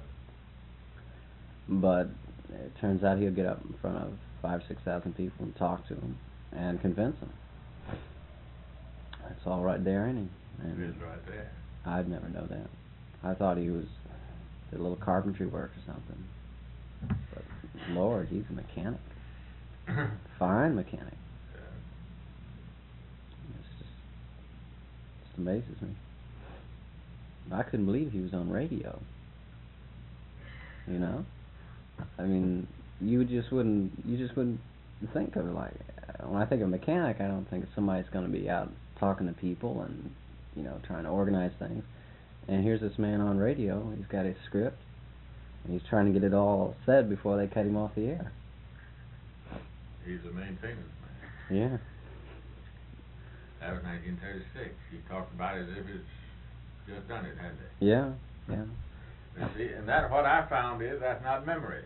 But it turns out he'll get up in front of five, six thousand people and talk to them and convince them. That's all right there in him. And It is right there. I'd never know that. I thought he was did a little carpentry work or something. But Lord, he's a mechanic. Fine mechanic. Yeah. It's just, just amazes me. I couldn't believe he was on radio. You know? I mean, you just wouldn't, you just wouldn't think of it like, when I think of mechanic, I don't think somebody's going to be out talking to people and, you know, trying to organize things. And here's this man on radio, he's got his script, and he's trying to get it all said before they cut him off the air. He's a maintenance man. Yeah. That was nineteen thirty-six. He talked about it as if it's just done it, hadn't it? Yeah, yeah. You see, and that what I found is that's not memory.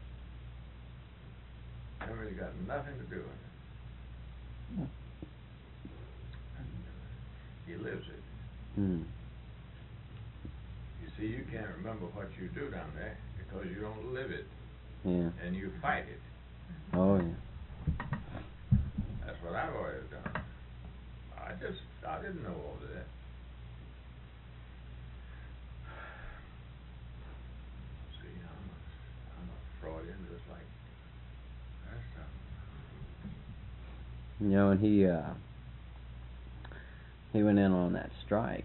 Memory's got nothing to do with it. He lives it. Hmm. You see, you can't remember what you do down there because you don't live it. Yeah. And you fight it. Oh, yeah. That's what I've always done. I just, I didn't know all of that. See, I'm a, I'm a Freudian just like that stuff. You know, and he, uh, he went in on that strike.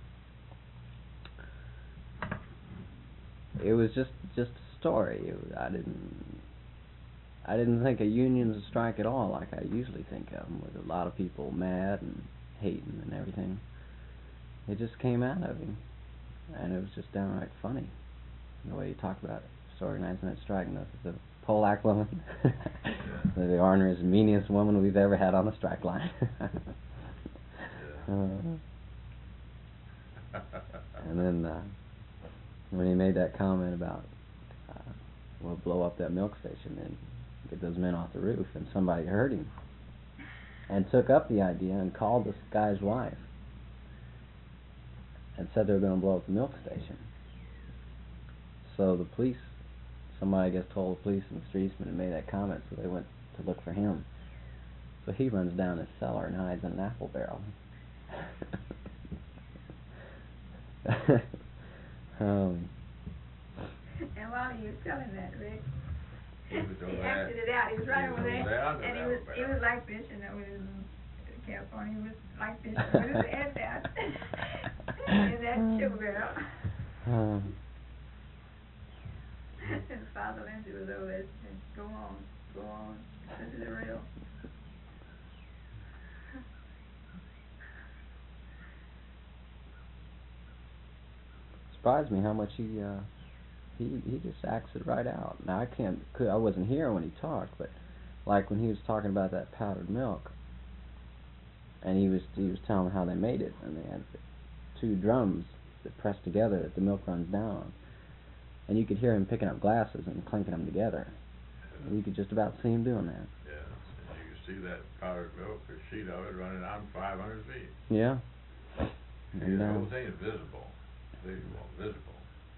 It was just, just a story. It was, I didn't, I didn't think a union's a strike at all, like I usually think of them, with a lot of people mad and hating and everything. It just came out of him, and it was just downright funny, the way he talked about it. Just organizing that strike, and the, the Polack woman, the orneriest, meanest woman we've ever had on the strike line. uh, and then uh, when he made that comment about, uh, we'll blow up that milk station and get those men off the roof, and somebody heard him and took up the idea and called this guy's wife and said they were going to blow up the milk station. So the police, somebody I guess told the police in Mister Eastman and made that comment, so they went to look for him. So he runs down his cellar and hides in an apple barrel. um, And while you were telling that, Rick, He was over he there. acted it out. He was right He was over there, over there under and he that was he barrel. was like fishing with his California. He was like fishing with his head down in that sugar barrel. um, And Father Lindsay was over there saying, "Go on, go on. This is real." surprised me how much he uh, he he just acts it right out. Now I can't, could, I wasn't here when he talked, but like when he was talking about that powdered milk, and he was he was telling how they made it, and they had two drums that press together that the milk runs down on, and you could hear him picking up glasses and clinking them together. You could just about see him doing that. Yeah, and you can see that powdered milk, a sheet of it running out five hundred feet. Yeah. See, And, the uh, whole thing is visible, visual, visible.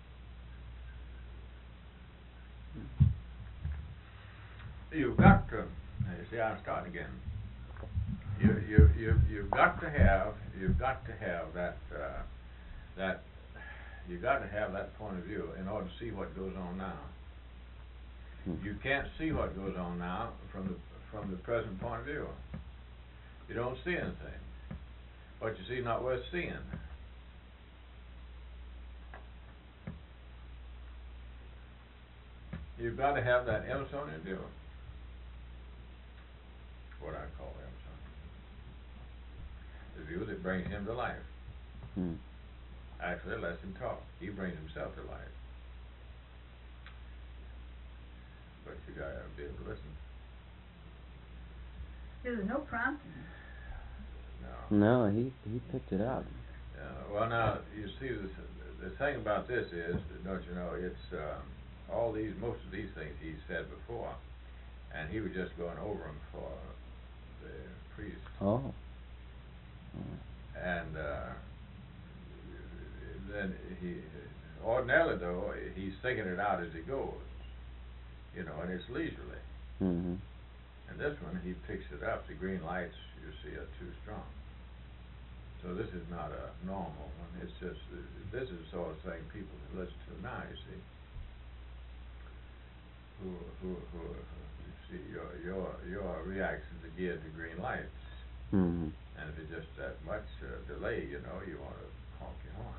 You've got to. You see, I'm starting again. You you you you've got to have you've got to have that uh, that you got to have that point of view in order to see what goes on now. You can't see what goes on now from the from the present point of view. You don't see anything. What you see is not worth seeing. You've got to have that Emersonian view. What I call Emerson. The view that brings him to life. Hmm. Actually, lets him talk. He brings himself to life. But you gotta be able to listen. There was no prompting. No. No, he he picked it up. Uh, well, now you see, this, the thing about this is, don't you know? It's um, all these, most of these things he said before, and he was just going over them for the priest. Oh. And uh, then he, ordinarily though, he's thinking it out as he goes, you know, and it's leisurely. Mm-hmm. And this one, he picks it up. The green lights, you see, are too strong. So this is not a normal one. It's just, this is the sort of thing people can listen to now, you see. Who, who, who, you see, your, your, your reactions are geared to green lights. Mm-hmm. And if it's just that much uh, delay, you know, you want to honk your horn.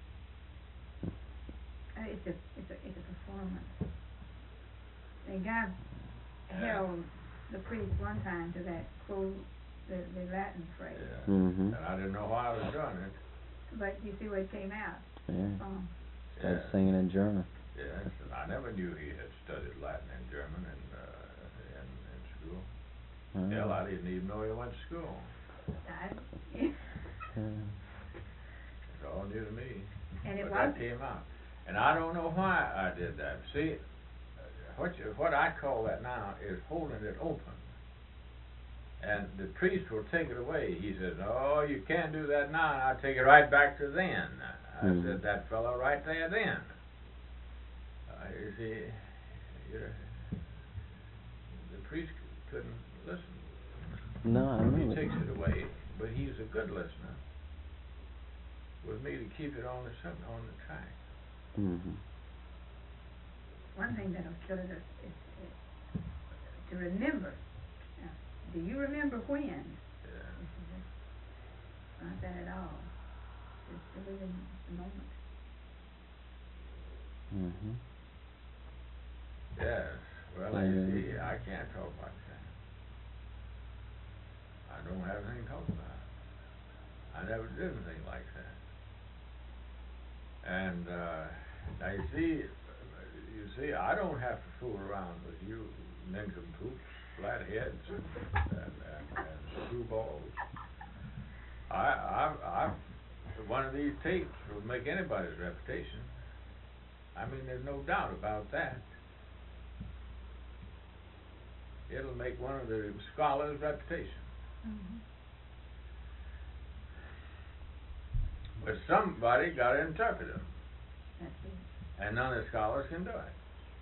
Uh, It's a, it's a, it's a performance. And God held the priest one time to that quote, the, the Latin phrase. Yeah. Mm-hmm. And I didn't know why I was doing it. But you see what came out. Yeah. Um, Started Yeah. singing in German. Yes, and I never knew he had studied Latin and German in, uh, in, in school. Oh. Hell, I didn't even know he went to school. I, Yeah. It's all new to me. and it But was that came out. And I don't know why I did that. See, what you, what I call that now is holding it open. And the priest will take it away. He says, "Oh, you can't do that now." And I'll take it right back to then. I Mhm. said, "That fellow right there then." Uh, you see, you know, the priest c- couldn't listen. No, I He remember. takes it away, but he's a good listener. With me to keep it on the sub- on the track. Mm-hmm. one thing that'll kill it is, is, is to remember. Now, do you remember when? Yeah. This is it. Not that at all. Just to live in the moment. Mm-hmm. Yes. Well, now Yeah. you see, I can't talk like that. I don't have anything to talk about. I never did anything like that. And uh, now you see, you see, I don't have to fool around with you nincompoops, flatheads, and, and, and, and screwballs. I, I, I, one of these tapes will make anybody's reputation. I mean, there's no doubt about that. It'll make one of the scholars' reputation. Mm-hmm. But somebody got to interpret them, That's it. and none of the scholars can do it.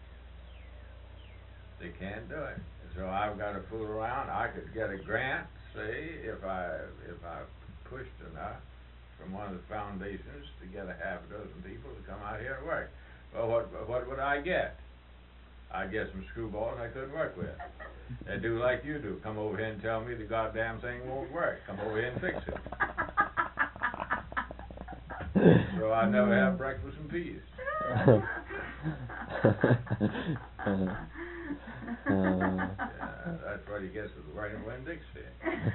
They can't do it. So I've got to fool around. I could get a grant, say, if I if I pushed enough from one of the foundations to get a half a dozen people to come out here and work. Well, what what would I get? I'd get some screwballs I couldn't work with. They do like you do. Come over here and tell me the goddamn thing won't work. Come over here and fix it. So I never have breakfast in peace. uh, Yeah, that's what he gets with wearing Winn Dixie.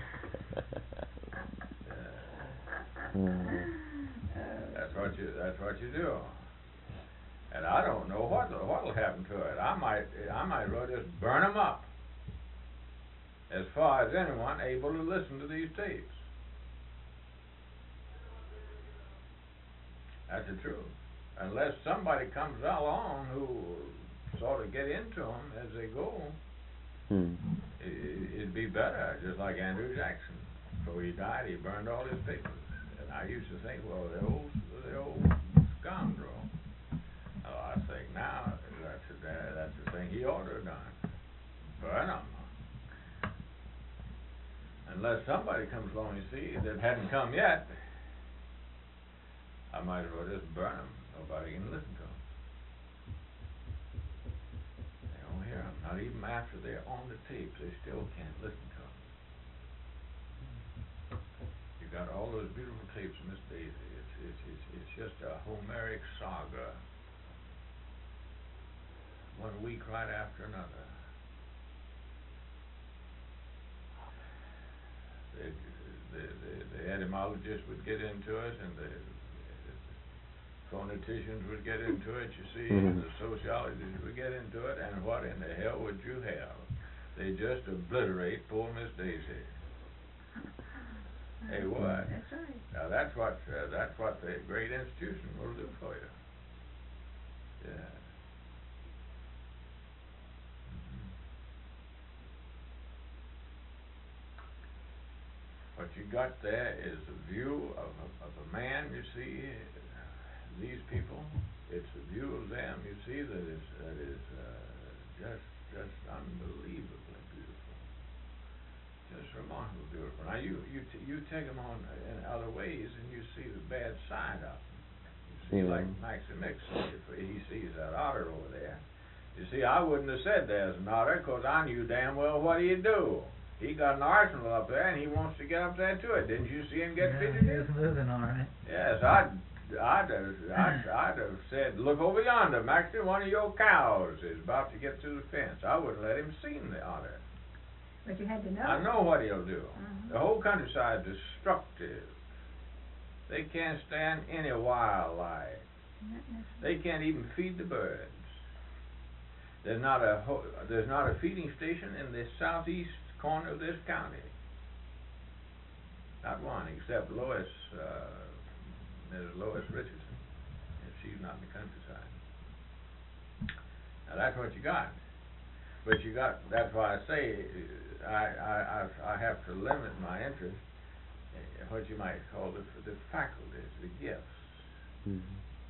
Yeah. That's what you. That's what you do. And I don't know what what'll happen to it. I might. I might well just burn them up. As far as anyone able to listen to these tapes. That's the truth. Unless somebody comes along who sort of get into them as they go, hmm. it, it'd be better. Just like Andrew Jackson. Before he died, he burned all his papers. And I used to think, well, the old, the old scoundrel. Oh, I think now that's the, that's the thing he ought to have done. Burn them. Unless somebody comes along, you see, that hadn't come yet, I might as well just burn them. Nobody can listen to them. They don't hear them. Not even after they're on the tapes, they still can't listen to them. You got all those beautiful tapes, Miss Daisy. It's it's it's it's just a Homeric saga. one week right after another. The, the, the, the etymologists would get into it, and the, the phoneticians would get into it, you see, Mhm. and the sociologists would get into it, and what in the hell would you have? They just obliterate poor Miss Daisy. Hey, what? That's right. Now that's what uh, that's what the great institution will do for you. Yeah. Mhm. What you got there is a view of a, of a man. You see, these people. It's a view of them. You see that is that is uh, just just unbelievably beautiful. Just remarkably beautiful. Now you you t you take them on in other ways, and you see the bad side of them. You see, Yeah. like Maxie Mixon, if he sees that otter over there. You see, I wouldn't have said there's an otter, 'cause I knew damn well what he'd do. He got an arsenal up there, and he wants to get up there to it. Didn't you see him get Yeah, fitted he in? was moving all right. Yes, I'd I'd have, I'd, I'd have said, look over yonder, Maxie, one of your cows is about to get through the fence. I wouldn't let him see the otter. But you had to know. I know what he'll do. Mhm. The whole countryside's destructive. They can't stand any wildlife. Not necessarily. They can't even feed the birds. There's not a ho there's not a feeding station in the southeast corner of this county. Not one, except Lois, uh, Missus Lois Richardson, if she's not in the countryside. Now that's what you got. But you got, that's why I say, I, I, I've, I have to limit my interest in what you might call the, the faculties, the gifts. Mhm.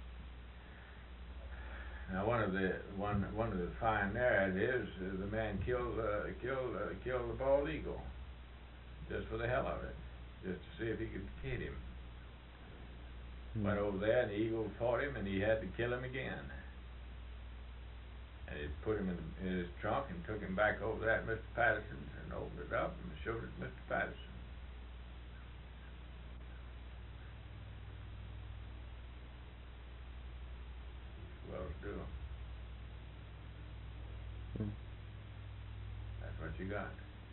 Now, one of the one one of the fine narratives, uh, the man killed uh, killed uh, killed the bald eagle, just for the hell of it, just to see if he could hit him. Mhm. Went over there, and the eagle fought him, and he had to kill him again. And he put him in, in his trunk and took him back over there at Mister Patterson's and opened it up and showed it to Mister Patterson. Well, do. Mhm. That's what you got.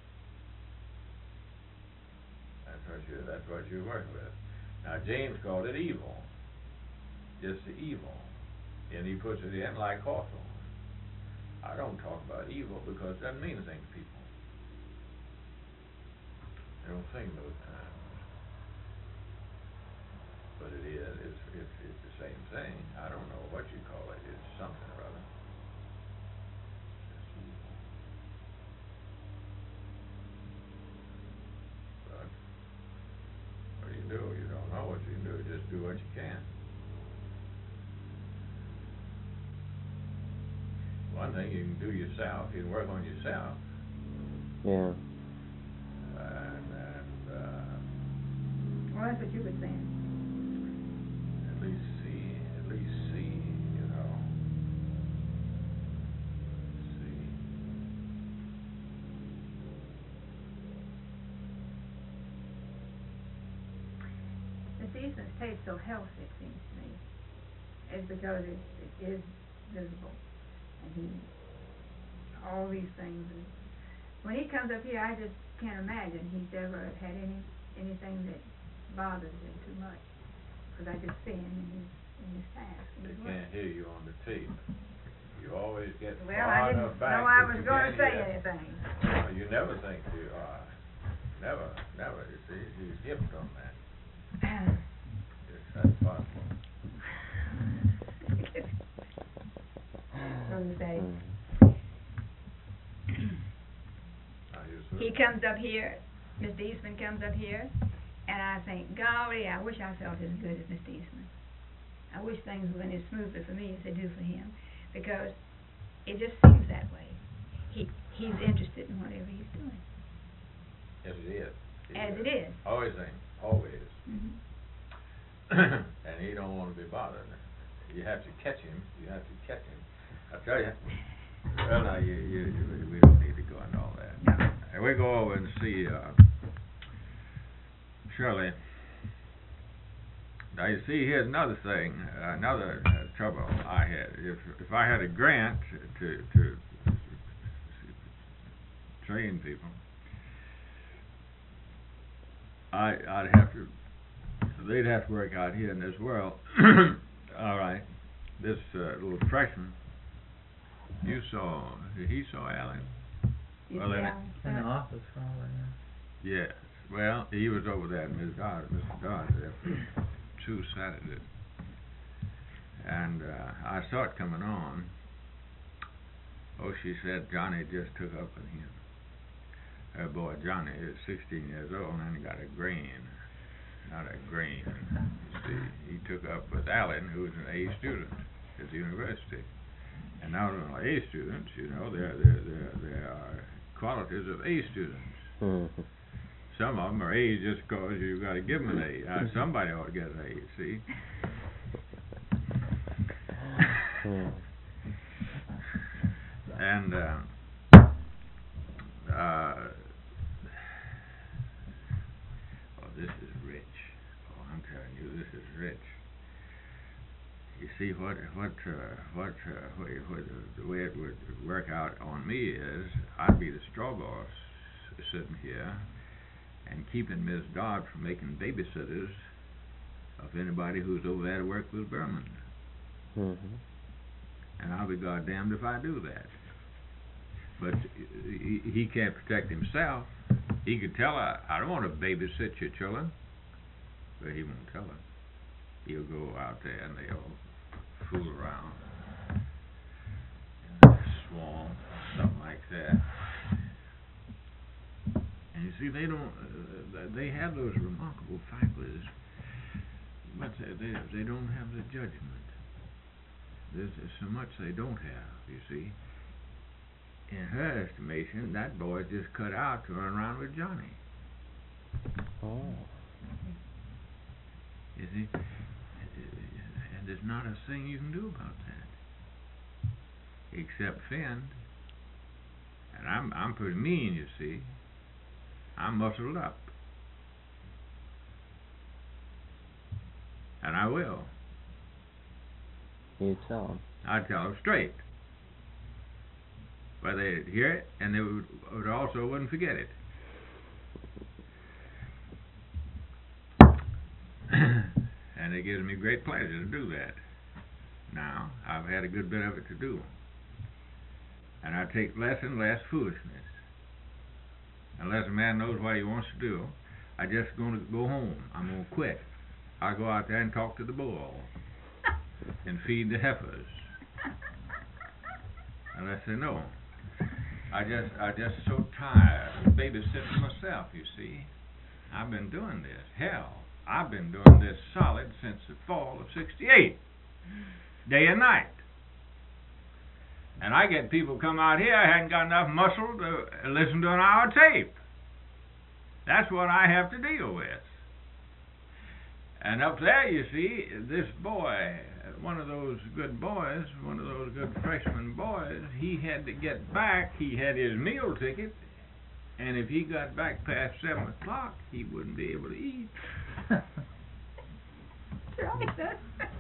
That's what you. That's what you're working with. Now James called it evil, just the evil, and he puts it in like Hawthorne. I don't talk about evil because it doesn't mean a thing to people. They don't think those times, but it is. It's it's it's the same thing. I don't know what you call it. It's something or other. It's evil. But what do you do? You don't know what you can do. Just do what you can. One thing you can do yourself, you can work on yourself, Yeah. and, and uh, Well, that's what you were saying. at least see, at least see, you know, see. Miss Eastman's tastes so healthy, it seems to me. It's because it, it is visible. And he, all these things. And when he comes up here, I just can't imagine he's ever had any anything that bothers him too much. Because I just see him in his, in his task. in They his work. can't hear you on the tape. You always get Well, far I enough didn't back know I that was you going to can't say hear. anything. No, you never think you are. Never, never. You see, he's hipped on that. Yes, that's possible. So to say. Mhm. Now, here's He the- comes up here, Mister Eastman comes up here, and I think, golly, I wish I felt as good as Mister Eastman. I wish things went as smoothly for me as they do for him, because it just seems that way. He he's interested in whatever he's doing, Yes, it is. He as is. it is. Always think, always. Mm-hmm. And he don't want to be bothered. You have to catch him. You have to catch him. I tell you. Well, now you, you, you we don't need to go into all that. No. And we go over and see uh, Shirley. Now you see, here's another thing, uh, another uh, trouble I had. If if I had a grant to to train people, I I'd have to. They'd have to work out here in this world. All right, this uh, little freshman. You saw. He saw Alan. You Well, see then how In the fat- office, probably. Yeah. Yes. Well, he was over there, Miss Dodd, Mister Dodd, there for two Saturdays, and uh, I saw it coming on. Oh, she said Johnny just took up with him. Her boy Johnny is sixteen years old and he got a grain, not a grain. You see, he took up with Alan, who was an A student at the university. And not only A students, you know, there there there there are qualities of A students. Mm-hmm. Some of them are A's just because you've got to give them an A. Uh, somebody ought to get an A, you see. And uh, uh, oh, this is rich. Oh, I'm telling you, this is rich. You see, what what uh, what uh, what, what uh, the way it would work out on me is, I'd be the straw boss sitting here and keeping Miss Dodd from making babysitters of anybody who's over there to work with Berman. Mm-hmm. And I'll be goddamned if I do that. But he, he can't protect himself. He could tell her, I don't want to babysit your children. But he won't tell her. He'll go out there and they'll fool around. Swamp, something like that. And you see, they don't, uh, they have those remarkable faculties, but they, they, they don't have the judgment. There's, there's so much they don't have, you see. In her estimation, that boy just cut out to run around with Johnny. Oh. You see? And there's not a thing you can do about that. Except fend. And I'm I'm pretty mean, you see. I'm muscled up. And I will. You tell him. I tell them straight. But they'd hear it, and they would, would also wouldn't forget it. And it gives me great pleasure to do that. Now, I've had a good bit of it to do. And I take less and less foolishness. Unless a man knows what he wants to do, I just going to go home. I'm going to quit. I'll go out there and talk to the bull and feed the heifers. Unless they know. I just, I just so tired of babysitting myself, you see. I've been doing this. Hell, I've been doing this solid since the fall of sixty-eight. Day and night. And I get people come out here, I hadn't got enough muscle to listen to an hour tape. That's what I have to deal with. And up there, you see, this boy, one of those good boys, one of those good freshman boys, he had to get back. He had his meal ticket, and if he got back past seven o'clock, he wouldn't be able to eat. Right.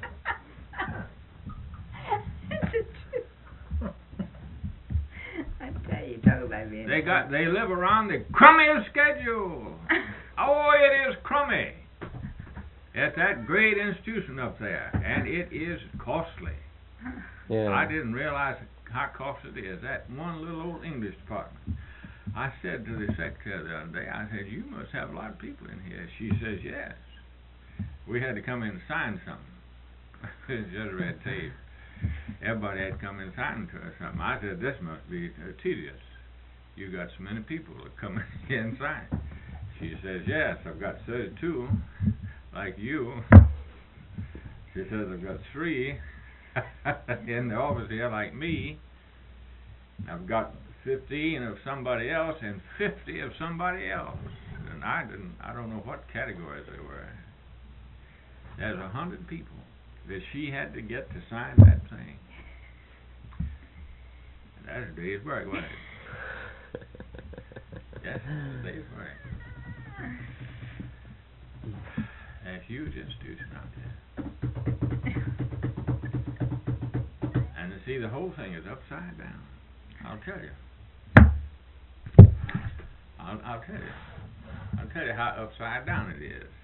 I tell you, talk about being. They got, they live around the crummiest schedule. Oh, it is crummy. At that great institution up there, and it is costly. Yeah. I didn't realize how costly it is. That one little old English department. I said to the secretary the other day, I said, you must have a lot of people in here. She says, yes. We had to come in and sign something. It's just red tape. Everybody had to come in and sign to her something. I said, this must be uh, tedious. You got so many people that come in here and sign. She says, yes, I've got thirty-two. Like you. She says, I've got three in the office here like me. I've got fifteen of somebody else and fifty of somebody else. And I didn't, I don't know what categories they were. There's a hundred people that she had to get to sign that thing. And that's a day's work, wasn't it? Yes, it's a day's work. A huge institution out there. the whole thing is upside down. I'll tell you. I'll, I'll tell you. I'll tell you how upside down it is.